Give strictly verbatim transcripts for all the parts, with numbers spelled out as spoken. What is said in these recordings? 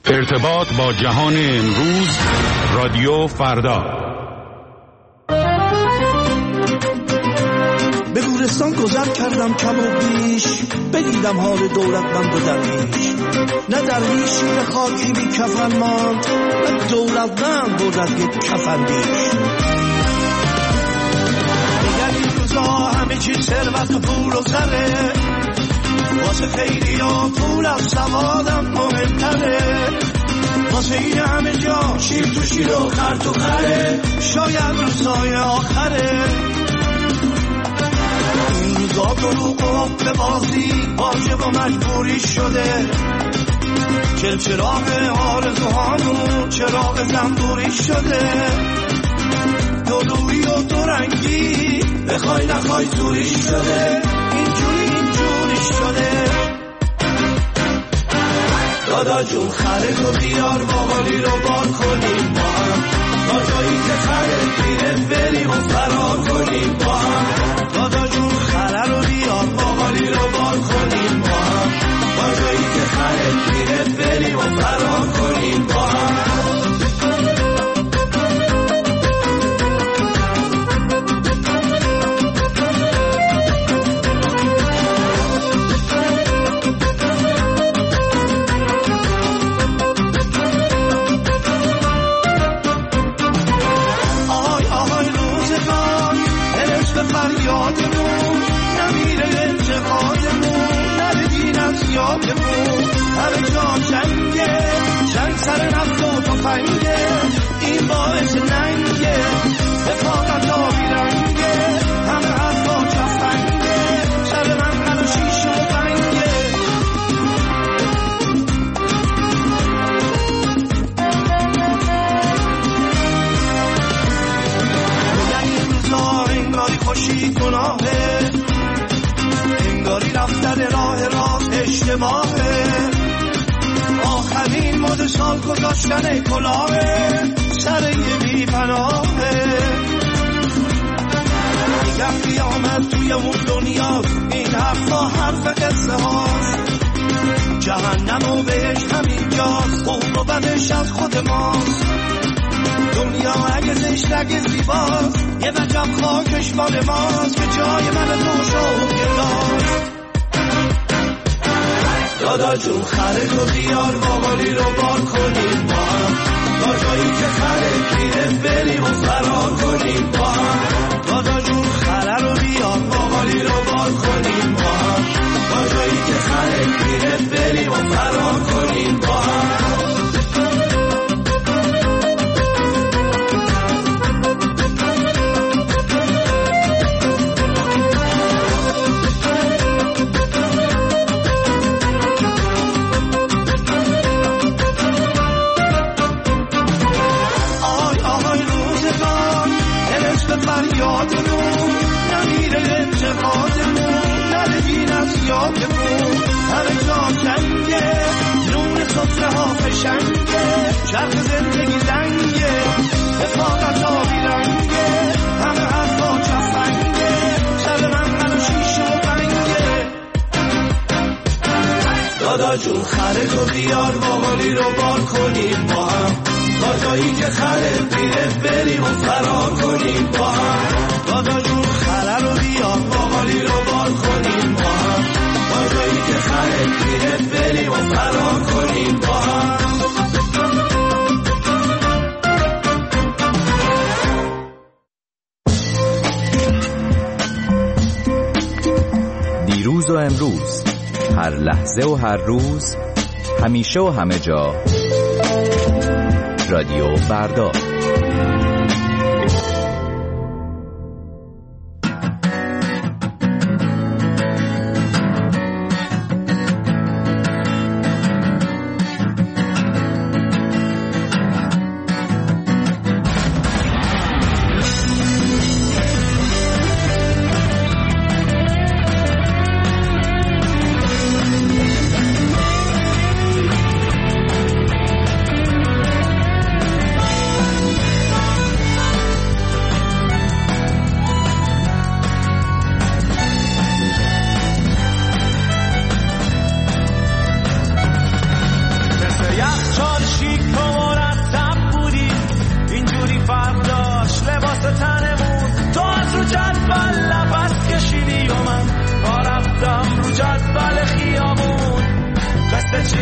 ارتباط با جهان امروز، رادیو فردا. به گورستان گذر کردم کم و بیش، بدیدم حال دولتمند و درویش. نه درویشی به خاکی بی کفن ماند، نه دولتمند بردد یک کفن بیش. دیگر این روزا همه چی ثروت و پول و زره، واسه خیلی ها پول از سوادم مهمتره. واسه این همه جا شیر تو شیر و خر تو خره، شاید روزای آخره. این روزا دروغ و حق بازی واجب و مجبوری شده. چل چراغ آرزوهامون چراغ زنبوری شده. دلویی و دورنگی بخوای نخوای زوری شده. اینجوری اینجوری شده. دادا جون خره رو بیار باقالی رو بار کنیم با هم، تا جایی که خره پیره بریم و فرار کنیم با هم. دادا جون خره رو بیار باقالی رو بار کنیم با هم، تا جایی که خره پیره بریم و فرار کنیم با هم. یادمون نمیره انتقادمون، نره دین از یادمون. همه جا جنگه، جنگ سر نفت و تفنگه، این باعث ننگه حفاظت آبی رنگه. همه حرفا جفنگه، سر من من و شیش و بنگه. این روزا انگاری خوشی گناهه، انگاری رفتن راه راست اشتباهه. آخرین مد سال گذاشتن کلاهه، سر یه بی پناهه. میگم قیامت توی اون دنیا، این حرفا حرف قصه هاست. جهنم و بهش همین جاست، خوب و بدش از خود ماست. دنیا اگه زشت اگه زیباست، یه وجب خاکش مال ماست که جای من تو شو گرداست. دادا جون خره رو بیار باقالی رو بار کنیم با هم، تا جایی که خره پیره بریم و فرار کنیم با هم. دادا جون خره رو بیار باقالی رو بار کنیم با هم، تا جایی که خره پیره بریم و فرار کنیم با هم. یادمون نمیره انتقادمون، نره دین از یادمون. همه جا جنگه، نون سفره ها فشنگه، چرخ زندگی زنگه حفاظت آبی رنگه. همه حرفا جفنگه، سر من من و شیش و بنگه. دادا جون خره رو بیار باقالی رو بار کنیم با هم، تا جایی که خره پیره بریم و فرار کنیم با هم. دادا جون خره رو بیار باقالی رو بار کنیم با هم، تا جایی که خره پیره بریم و فرار کنیم با هم. دیروز و امروز، هر لحظه و هر روز، همیشه و همه جا، رادیو فردا.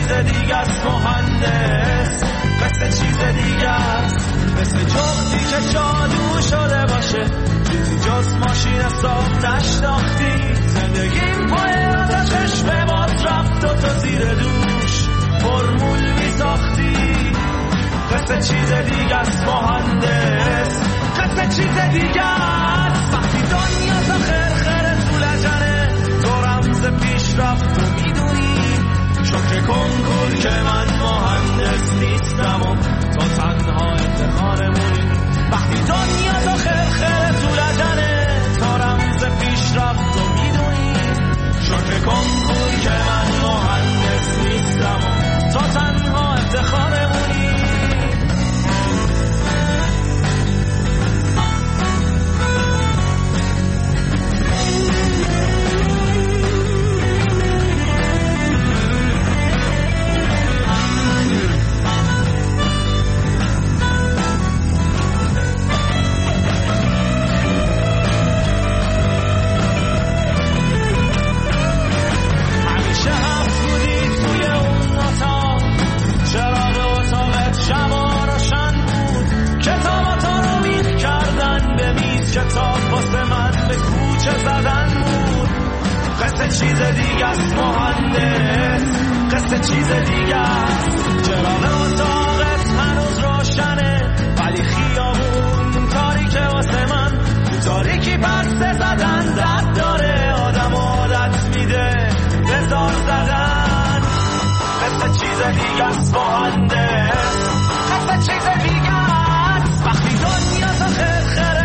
چیز دیگه است مهندس، قصه چیز دیگه است، مثل جغدی که جادو شده باشه، چیزی جز ماشین ساختش داختی، زندگیم پای آتشش به باز رفت و تو زیر دوش فرمول می ساختی. قصه چیز دیگه است مهندس، قصه چیز دیگه است، وقتی دنیا تا خرخره تو لجنه، تو رمز پیش رفت و میدونی، شکر کنکور که من مهندس نیستم و تو تنها افتخارمونی. وقتی دنیا تا خرخره تو لجنه، تو رمز پیش رفت و میدونی، شکر کنکور که من مهندس نیستم و تو تنها افتخارمونی. کتاب واسه من به کوچه زدن بود. قصه چیز دیگه است مهندس، قصه چیز دیگه است. چراغ اتاقت هنوز روشنه ولی خیابون تاریکه واسه من، تاریکی بسته زدن درد داره، آدم عادت میده به زار زدن. قصه چیز دیگه است مهندس، قصه چیز دیگه است. وقتی دنیا تا خرخره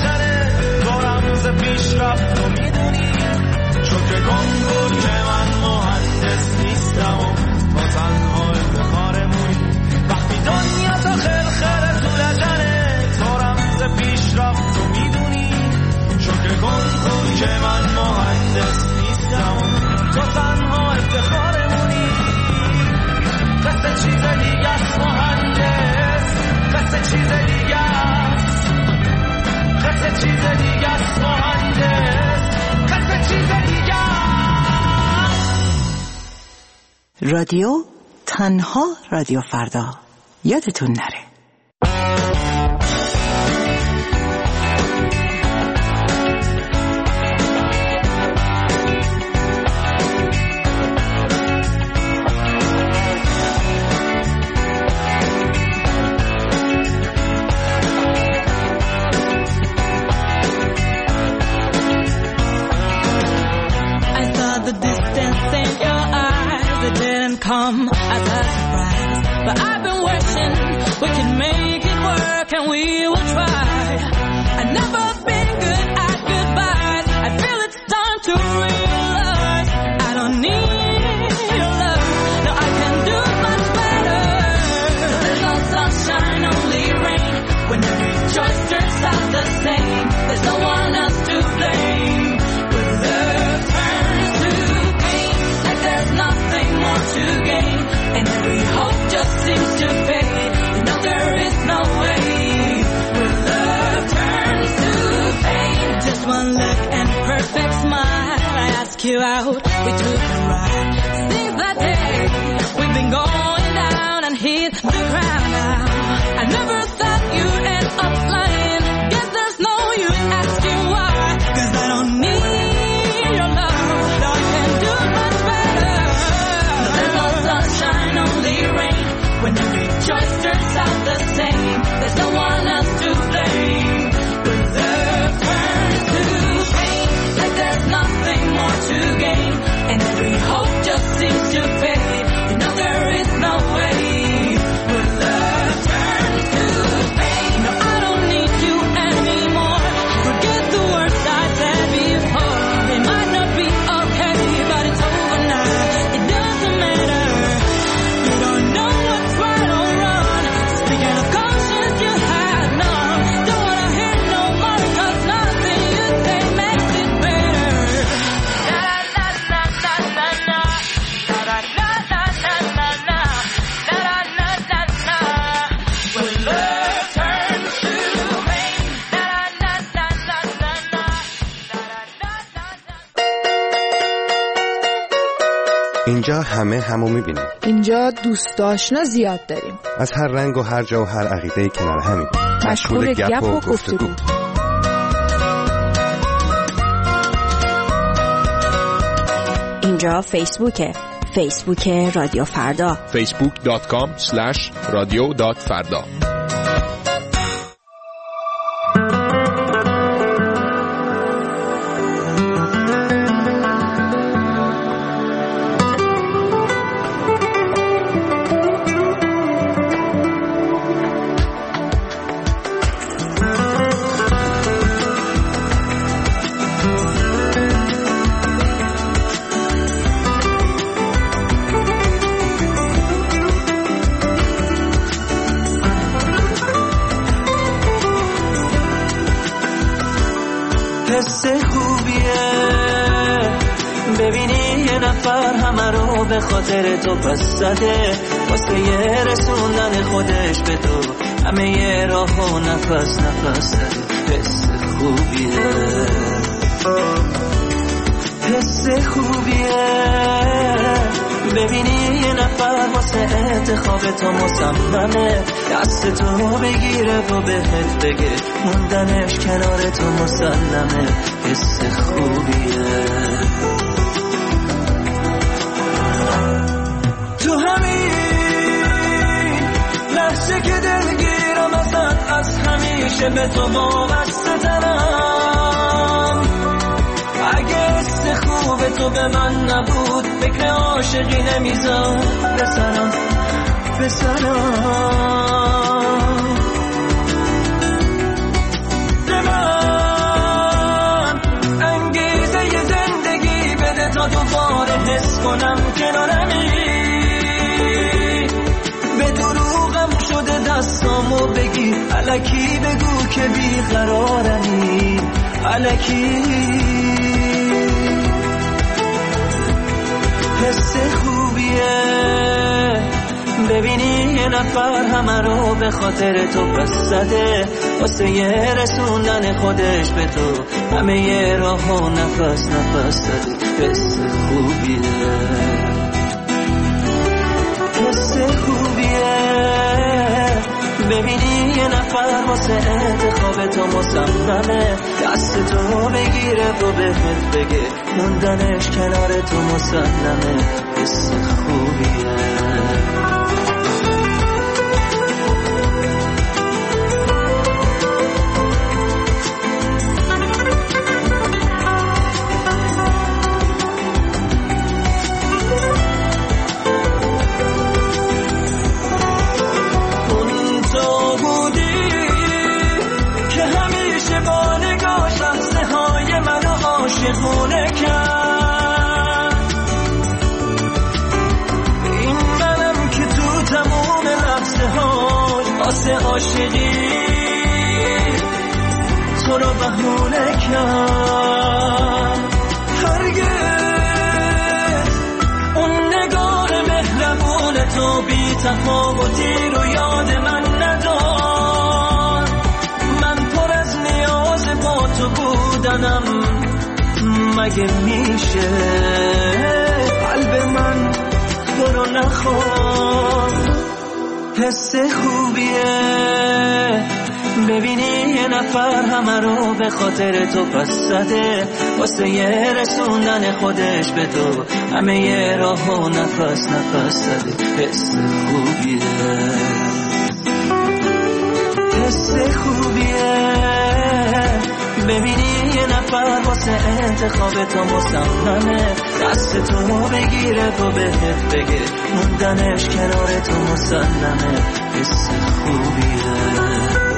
پیش رفت و میدونی، شکر کنکور که من مهندس نیستم و تو تنها افتخارمونی. وقتی دنیا تا خرخره تو لجنه، تو رمز پیش رفت و میدونی، شکر کنکور که من مهندس نیستم و تو تنها افتخارمونی. قصه چیز دیگه است مهندس، قصه چیز دیگه است، قصه چیز دیگه است مهندس، قصه چیز دیگه است. رادیو تنها رادیو فردا، یادتون نره. Come as a surprise, but I've been wishing we could make it work and we will try. I've never been good at goodbyes. I feel it's time to realize I don't need your love. No, I can do much better. There's no sunshine, only rain. When every choice turns out the same, there's no one else to blame. When love turns to pain, like there's nothing more to gain, and every hope just seems to fade. You know there is no way. When love turns to pain, just one look and perfect smile, I ask you out, we took a ride. Since that day, we've been going down and hit the ground now. I never thought you'd end up lying. Guess there's no use asking why, 'cause I don't need your love. No, I can do much better. There's no sunshine, only rain. When every choice turns out the same, there's no one else to blame. When love turns to pain, like there's nothing more to gain, and every hope اینجا همه همو میبینیم. اینجا دوست آشنا زیاد داریم. از هر رنگ و هر جا و هر عقیده کنار همیم. مشغول گپ و گفتگو. اینجا فیسبوکه. فیسبوک رادیو فردا. فیسبوک دات کام اسلش رادیو دات فردا. حس خوبیه ببینی یه نفر همه رو به خاطر تو پس زده، واسه یه رسوندن خودش به تو همه یه راه و نفس نفس زده. حس خوبیه حس خوبیه ببینی یه نفر واسه انتخاب تو مصممه، دست تو بگیره و بهت بگه موندنش کنار تو مسلمه. حس خوبیه تو همین لحظه که دلگیرم ازت، از همیشه به تو وابسته ترم. اگه حس خوب تو به من نبود فکر عاشقی نمیذار بسرم بسرم به من انگیزه ی زندگی بده تا دوباره حس کنم کنارمی. به دروغم شده دستامو بگی، الکی بگو که بیقرارمی، الکی. حس خوبیه ببینی یه نفر همه رو به خاطر تو پس زده، واسه یه رسوندن خودش به تو همه یه راه و نفس نفس زده. حس خوبیه حس خوبیه ببینی یه نفر واسه انتخاب تو مصممه، دست تو بگیره و بهت بگه موندنش کنار تو مسلمه. حس خوبیه عاشقونه کرد. این منم که تو تموم لحظه ها واسه عاشقی تو رو بهونه کرد. هرگز اون نگاه مهربون تو بی تفاوتی رو یاد من ندار. من پر از نیاز با تو بودنم، مگه میشه قلب من تو رو نخواد. حس خوبیه ببینی یه نفر همه رو به خاطر تو پس زده، واسه یه رسوندن خودش به تو همه یه راه و نفس نفس زده. حس خوبیه حس خوبیه ببینی یه نفر واسه انتخاب تو مصممه، دست تو بگیره و بهت بگه موندنش کنار تو مسلمه. حس خوبیه